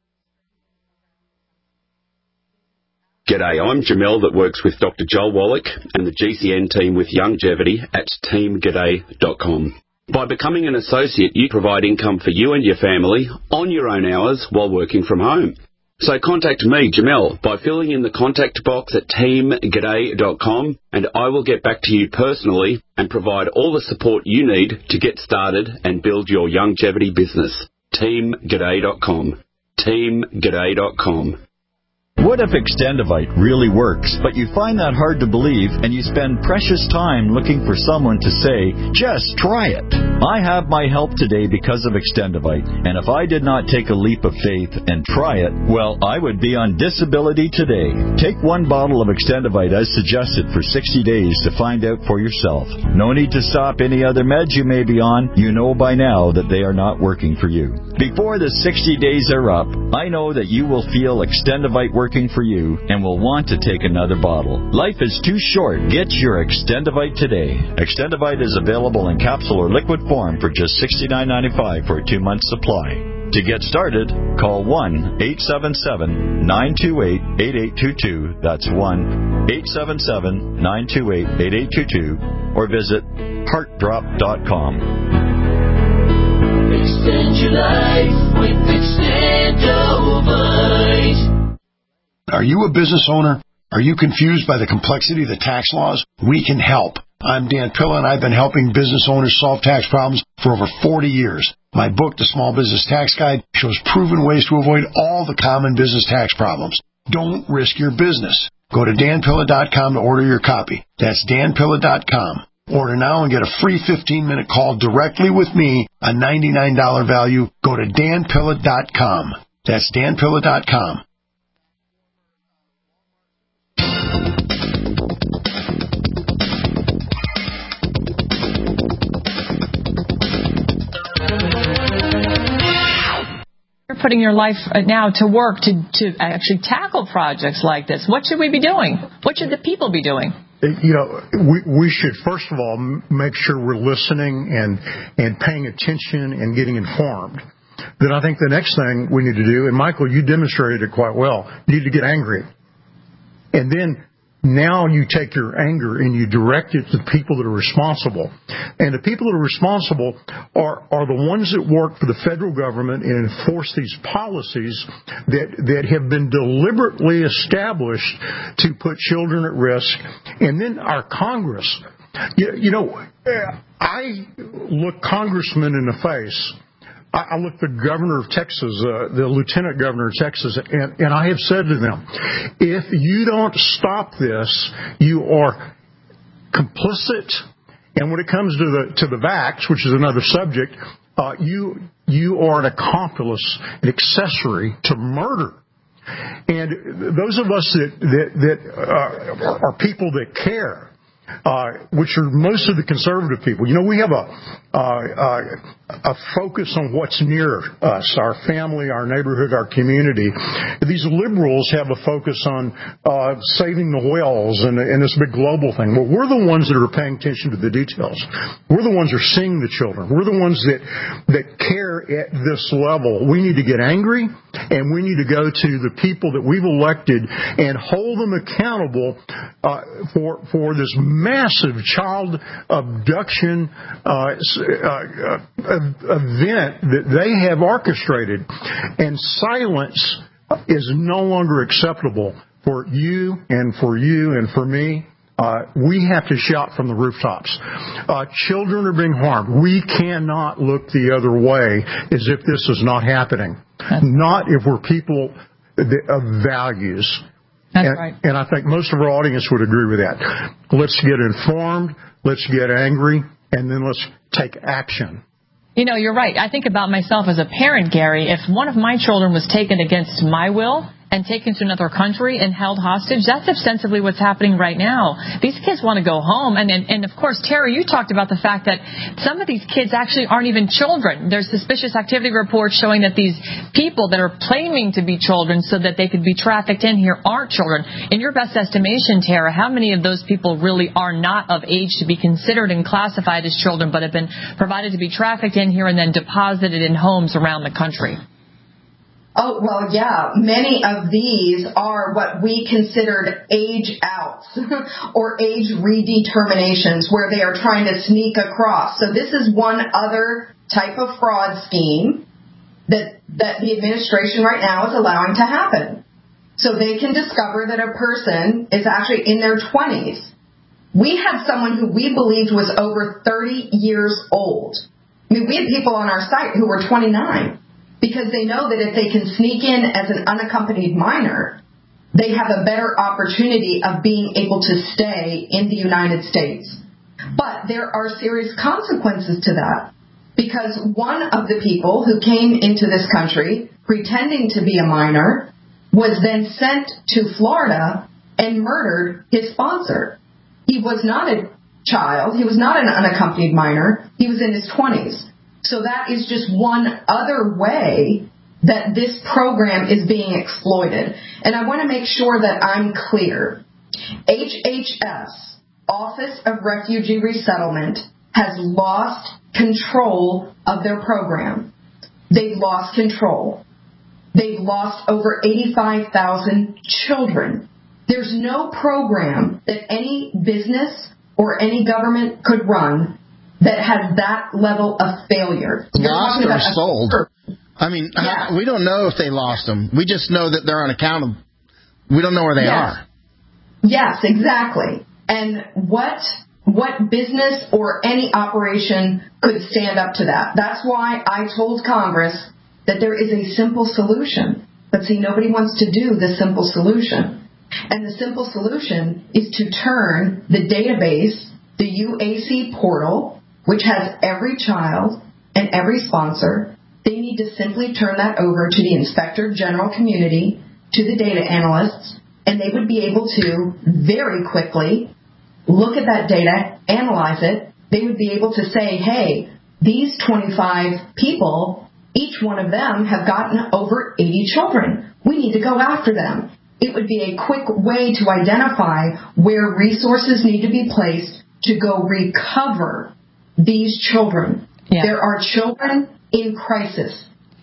G'day, I'm Jamel that works with Doctor Joel Wallach and the G C N team with Longevity at team g'day dot com. By becoming an associate, you provide income for you and your family on your own hours while working from home. So contact me, Jamel, by filling in the contact box at team g'day dot com, and I will get back to you personally and provide all the support you need to get started and build your longevity business. team g'day dot com. team g'day dot com. What if Extendivite really works, but you find that hard to believe and you spend precious time looking for someone to say, just try it? I have my help today because of Extendivite, and if I did not take a leap of faith and try it, well, I would be on disability today. Take one bottle of Extendivite as suggested for sixty days to find out for yourself. No need to stop any other meds you may be on. You know by now that they are not working for you. Before the sixty days are up, I know that you will feel Extendivite working for you and will want to take another bottle. Life is too short. Get your Extendivite today. Extendivite is available in capsule or liquid form for just sixty-nine ninety-five for a two-month supply. To get started, call one eight seven seven, nine two eight, eight eight two two. That's one eight seven seven, nine two eight, eight eight two two, or visit heart drop dot com. Extend your life with Extendivite. Are you a business owner? Are you confused by the complexity of the tax laws? We can help. I'm Dan Pilla, and I've been helping business owners solve tax problems for over forty years. My book, The Small Business Tax Guide, shows proven ways to avoid all the common business tax problems. Don't risk your business. Go to dan pilla dot com to order your copy. That's dan pilla dot com. Order now and get a free fifteen-minute call directly with me, a ninety-nine dollars value. Go to dan pilla dot com. That's dan pilla dot com. You're putting your life now to work to, to actually tackle projects like this. What should we be doing? What should the people be doing? You know, we, we should, first of all, make sure we're listening and, and paying attention and getting informed. Then I think the next thing we need to do, and Michael, you demonstrated it quite well, you need to get angry. And then now you take your anger and you direct it to the people that are responsible. And the people that are responsible are, are the ones that work for the federal government and enforce these policies that, that have been deliberately established to put children at risk. And then our Congress. You, you know, I look congressmen in the face. I look the governor of Texas, uh, the lieutenant governor of Texas, and, and I have said to them, if you don't stop this, you are complicit. And when it comes to the to the vax, which is another subject, uh, you you are an accomplice, an accessory to murder. And those of us that that, that uh, are people that care, uh, which are most of the conservative people, you know, we have a uh, uh, a focus on what's near us, our family, our neighborhood, our community. These liberals have a focus on uh, saving the whales and, and this big global thing. Well, we're the ones that are paying attention to the details. We're the ones that are seeing the children. We're the ones that, that care at this level. We need to get angry, and we need to go to the people that we've elected and hold them accountable uh, for, for this massive child abduction uh, uh, uh, event that they have orchestrated. And silence is no longer acceptable for you and for you and for me. Uh, we have to shout from the rooftops. Uh, children are being harmed. We cannot look the other way as if this is not happening. Not if we're people of values. That's and, right. And I think most of our audience would agree with that. Let's get informed. Let's get angry. And then let's take action. You know, you're right. I think about myself as a parent, Gary. If one of my children was taken against my will and taken to another country and held hostage, that's ostensibly what's happening right now. These kids want to go home. And, and, and of course, Terry, you talked about the fact that some of these kids actually aren't even children. There's suspicious activity reports showing that these people that are claiming to be children so that they could be trafficked in here aren't children. In your best estimation, Tara, how many of those people really are not of age to be considered and classified as children but have been provided to be trafficked in here and then deposited in homes around the country? Oh, well, yeah. Many of these are what we considered age outs or age redeterminations where they are trying to sneak across. So this is one other type of fraud scheme that, that the administration right now is allowing to happen. So they can discover that a person is actually in their twenties. We had someone who we believed was over thirty years old. I mean, we had people on our site who were twenty-nine. Because they know that if they can sneak in as an unaccompanied minor, they have a better opportunity of being able to stay in the United States. But there are serious consequences to that. Because one of the people who came into this country pretending to be a minor was then sent to Florida and murdered his sponsor. He was not a child. He was not an unaccompanied minor. He was in his twenties. So that is just one other way that this program is being exploited. And I want to make sure that I'm clear. H H S, Office of Refugee Resettlement, has lost control of their program. They've lost control. They've lost over eighty-five thousand children. There's no program that any business or any government could run that has that level of failure. Lost or sold? I mean, yeah. we don't know if they lost them. We just know that they're unaccountable. We don't know where they yes. are. Yes, exactly. And what what business or any operation could stand up to that? That's why I told Congress that there is a simple solution. But see, nobody wants to do the simple solution. And the simple solution is to turn the database, the U A C portal, which has every child and every sponsor, they need to simply turn that over to the Inspector General community, to the data analysts, and they would be able to very quickly look at that data, analyze it. They would be able to say, hey, these twenty-five people, each one of them have gotten over eighty children. We need to go after them. It would be a quick way to identify where resources need to be placed to go recover these children. Yeah. There are children in crisis.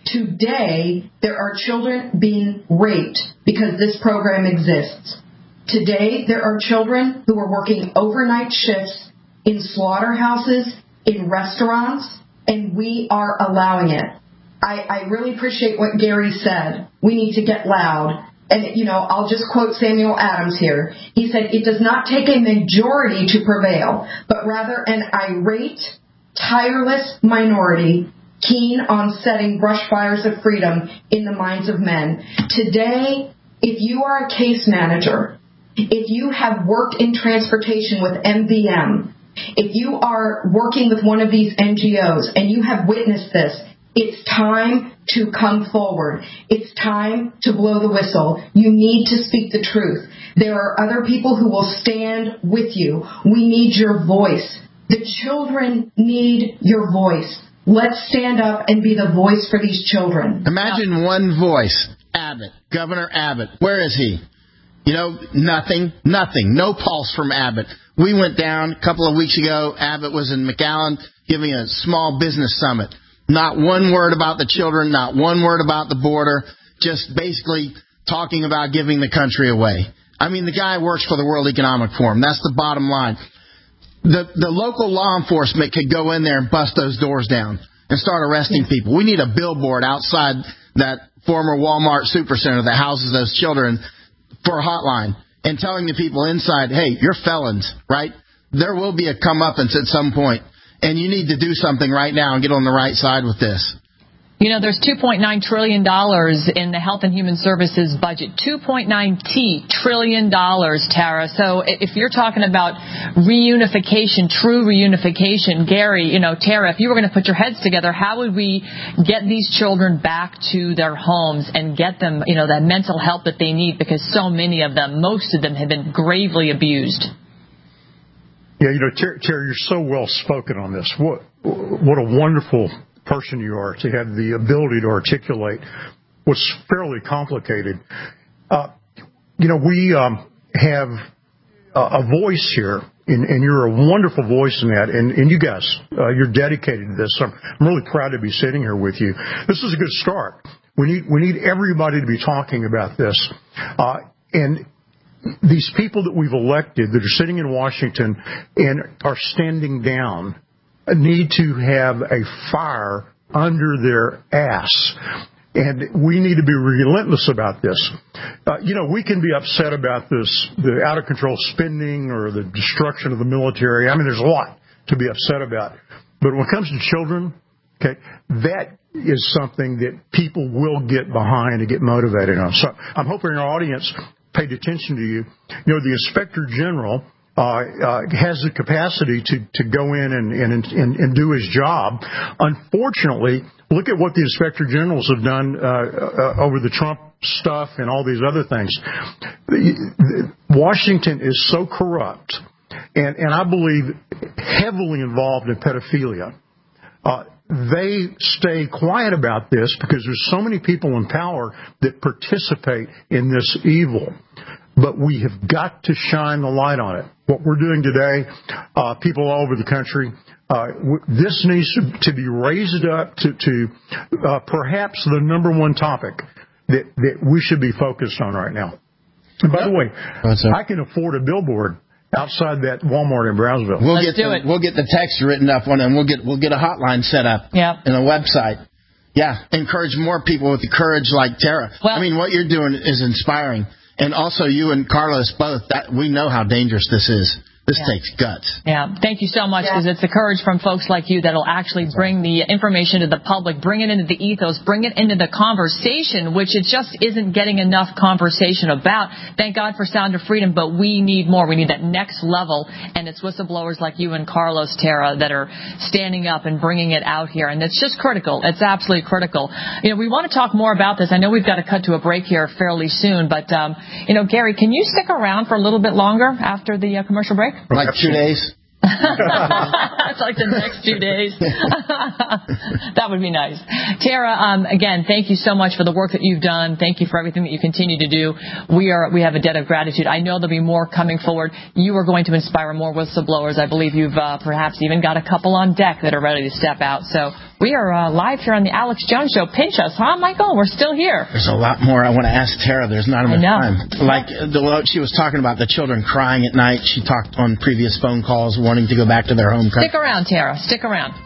Today, there are children being raped because this program exists. Today, there are children who are working overnight shifts in slaughterhouses, in restaurants, and we are allowing it. I, I really appreciate what Gary said. We need to get loud. And, you know, I'll just quote Samuel Adams here. He said, it does not take a majority to prevail, but rather an irate, tireless minority keen on setting brush fires of freedom in the minds of men. Today, if you are a case manager, if you have worked in transportation with M V M, if you are working with one of these N G Os and you have witnessed this, it's time to come forward. It's time to blow the whistle. You need to speak the truth. There are other people who will stand with you. We need your voice. The children need your voice. Let's stand up and be the voice for these children. Imagine one voice. Abbott. Governor Abbott. Where is he? You know, nothing. Nothing. No pulse from Abbott. We went down a couple of weeks ago. Abbott was in McAllen giving a small business summit. Not one word about the children, not one word about the border, just basically talking about giving the country away. I mean, the guy works for the World Economic Forum. That's the bottom line. The the local law enforcement could go in there and bust those doors down and start arresting people. We need a billboard outside that former Walmart supercenter that houses those children for a hotline. and telling the people inside, hey, you're felons, right? There will be a comeuppance at some point, and you need to do something right now and get on the right side with this. You know, there's two point nine trillion dollars in the Health and Human Services budget. two point nine trillion dollars, Tara. So if you're talking about reunification, true reunification, Gary, you know, Tara, if you were going to put your heads together, how would we get these children back to their homes and get them, you know, that mental help that they need? Because so many of them, most of them have been gravely abused. Yeah, you know, Terry, Terry, you're so well spoken on this. What, what a wonderful person you are to have the ability to articulate what's fairly complicated. Uh, you know, we um, have a, a voice here, and, and you're a wonderful voice in that. And, and you guys, uh, you're dedicated to this. So I'm, I'm really proud to be sitting here with you. This is a good start. We need we need everybody to be talking about this. Uh, and these people that we've elected that are sitting in Washington and are standing down need to have a fire under their ass. And we need to be relentless about this. Uh, you know, we can be upset about this, the out-of-control spending or the destruction of the military. I mean, there's a lot to be upset about. But when it comes to children, okay, that is something that people will get behind and get motivated on. So I'm hoping our audience paid attention to you. You know, the Inspector General Uh, uh, has the capacity to, to go in and, and, and, and do his job. Unfortunately, look at what the Inspector Generals have done uh, uh, over the Trump stuff and all these other things. Washington is so corrupt and, and I believe heavily involved in pedophilia. Uh, they stay quiet about this because there's so many people in power that participate in this evil. But we have got to shine the light on it. What we're doing today, uh, people all over the country, uh, w- this needs to, to be raised up to, to uh, perhaps the number one topic that, that we should be focused on right now. And by the way, I can afford a billboard outside that Walmart in Brownsville. We'll Let's get do the, it. We'll get the text written up on it, and we'll get we'll get a hotline set up yep. and a website. Yeah, encourage more people with the courage like Tara. Well, I mean, what you're doing is inspiring. And also you and Carlos both, that, we know how dangerous this is. This yeah. takes guts. Yeah. Thank you so much, because yeah. it's the courage from folks like you that will actually bring the information to the public, bring it into the ethos, bring it into the conversation, which it just isn't getting enough conversation about. Thank God for Sound of Freedom, but we need more. We need that next level, and it's whistleblowers like you and Carlos, Tara, that are standing up and bringing it out here, and it's just critical. It's absolutely critical. You know, we want to talk more about this. I know we've got to cut to a break here fairly soon, but, um, you know, Gary, can you stick around for a little bit longer after the uh, commercial break? Like two days? It's like the next two days. That would be nice. Tara, um, again, thank you so much for the work that you've done. Thank you for everything that you continue to do. We are we have a debt of gratitude. I know there'll be more coming forward. You are going to inspire more whistleblowers. I believe you've uh, perhaps even got a couple on deck that are ready to step out. So we are uh, live here on the Alex Jones Show. Pinch us, huh, Michael? We're still here. There's a lot more I want to ask Tara. There's not enough time. Like the, she was talking about the children crying at night. She talked on previous phone calls wanting to go back to their home country. Stick around, Tara. Stick around.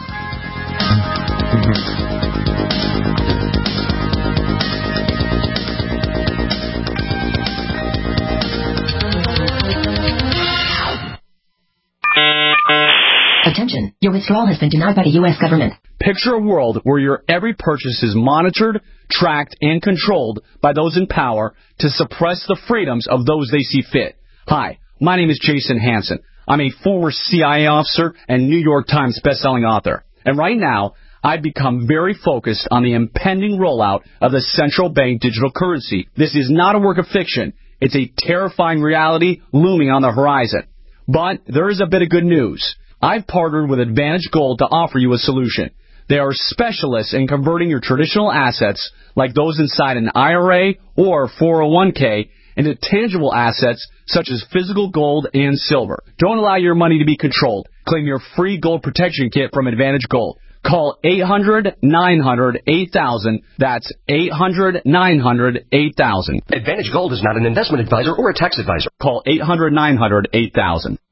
Attention, your withdrawal has been denied by the U S government. Picture a world where your every purchase is monitored, tracked, and controlled by those in power to suppress the freedoms of those they see fit. Hi, my name is Jason Hansen. I'm a former C I A officer and New York Times bestselling author. And right now, I've become very focused on the impending rollout of the central bank digital currency. This is not a work of fiction. It's a terrifying reality looming on the horizon. But there is a bit of good news. I've partnered with Advantage Gold to offer you a solution. They are specialists in converting your traditional assets, like those inside an I R A or four oh one k, into tangible assets such as physical gold and silver. Don't allow your money to be controlled. Claim your free gold protection kit from Advantage Gold. Call eight hundred, nine hundred, eight thousand. That's eight hundred, nine hundred, eight thousand. Advantage Gold is not an investment advisor or a tax advisor. Call eight hundred, nine hundred, eight thousand.